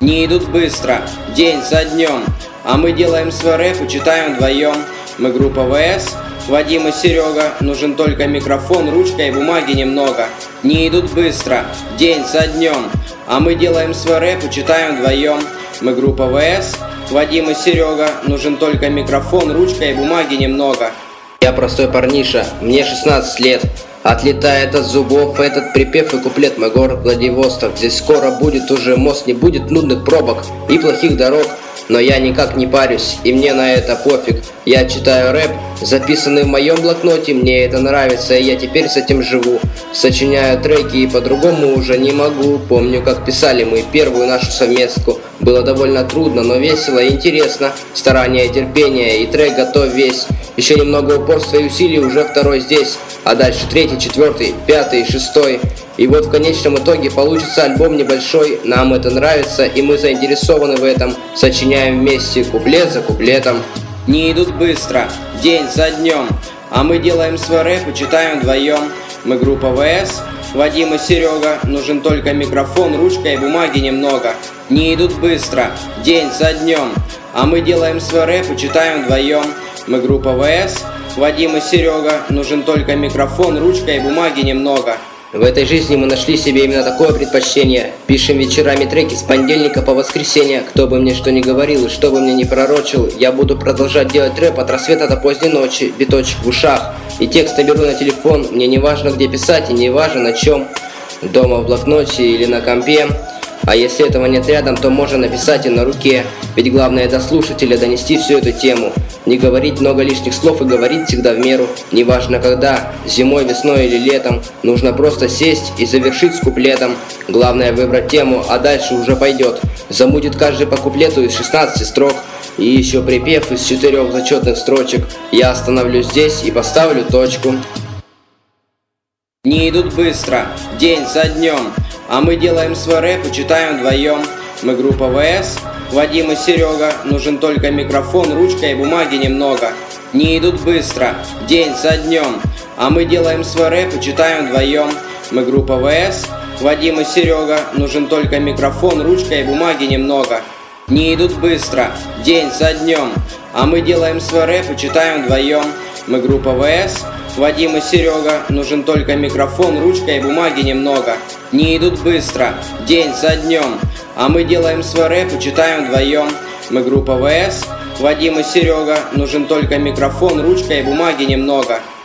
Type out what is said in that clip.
Дни идут быстро, день за днем, а мы делаем свой рэп и читаем вдвоем. Мы группа ВС, Вадим и Серега, нужен только микрофон, ручка и бумаги немного. Дни идут быстро, день за днем, а мы делаем свой рэп и читаем вдвоем. Мы группа ВС, Вадим и Серега, нужен только микрофон, ручка и бумаги немного. Я простой парниша, мне 16 лет. Отлетает от зубов этот припев и куплет. Мой город Владивосток, здесь скоро будет уже мост. Не будет нудных пробок и плохих дорог. Но я никак не парюсь, и мне на это пофиг. Я читаю рэп, записанный в моем блокноте. Мне это нравится, и я теперь с этим живу. Сочиняю треки, и по-другому уже не могу. Помню, как писали мы первую нашу совместку. Было довольно трудно, но весело и интересно. Старание, терпение, и трек готов весь. Еще немного упорства и усилий, уже второй здесь. А дальше третий, четвертый, пятый, шестой. И вот в конечном итоге получится альбом небольшой. Нам это нравится, и мы заинтересованы в этом. Сочиняем вместе, куплет за куплетом. Дни идут быстро, день за днем, а мы делаем свой рэп и читаем вдвоем. Мы группа ВС, Вадим и Серега, нужен только микрофон, ручка и бумаги немного. Дни идут быстро, день за днем, а мы делаем свой рэп и читаем вдвоем. Мы группа ВС, Вадим и Серега, нужен только микрофон, ручка и бумаги немного. В этой жизни мы нашли себе именно такое предпочтение. Пишем вечерами треки с понедельника по воскресенье. Кто бы мне что ни говорил и что бы мне ни пророчил, я буду продолжать делать рэп от рассвета до поздней ночи. Биточек в ушах и текст беру на телефон. Мне не важно где писать и не важно на чем. Дома в блокноте или на компе. А если этого нет рядом, то можно написать и на руке. Ведь главное до слушателя донести всю эту тему. Не говорить много лишних слов и говорить всегда в меру. Неважно когда, зимой, весной или летом. Нужно просто сесть и завершить с куплетом. Главное выбрать тему, а дальше уже пойдет. Замутит каждый по куплету из 16 строк. И еще припев из 4 зачетных строчек. Я остановлюсь здесь и поставлю точку. Дни идут быстро, день за днем, а мы делаем свой рэп и читаем вдвоем. Мы группа ВС, Вадим и Серега, нужен только микрофон, ручка и бумаги немного. Дни идут быстро, день за днем, а мы делаем свой рэп и читаем вдвоем. Мы группа ВС, Вадим и Серега, нужен только микрофон, ручка и бумаги немного. Дни идут быстро, день за днем, а мы делаем свой рэп и читаем вдвоем. Мы группа ВС, Вадим и Серега, нужен только микрофон, ручка и бумаги немного. Дни идут быстро, день за днем, а мы делаем свой рэп и читаем вдвоем. Мы группа ВС, Вадим и Серега, нужен только микрофон, ручка и бумаги немного.